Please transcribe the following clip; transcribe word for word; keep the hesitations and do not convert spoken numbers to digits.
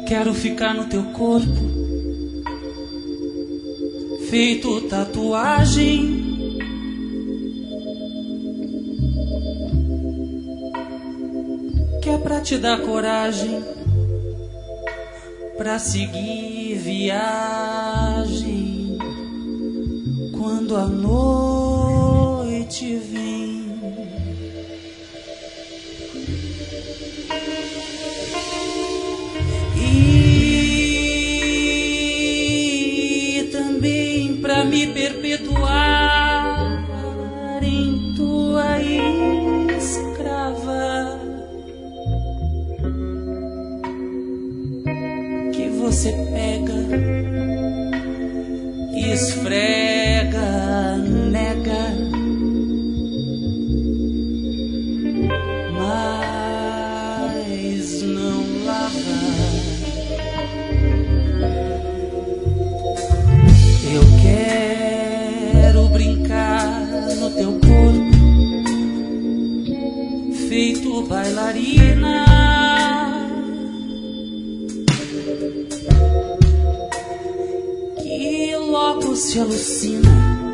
Quero ficar no teu corpo, feito tatuagem. Que é pra te dar coragem, pra seguir viagem quando a noite vem. E também pra me perpetuar em tua escrava, que você pega, esfrega, nega, mas não lava. Eu quero brincar no teu corpo, feito bailarina. Que logo se alucina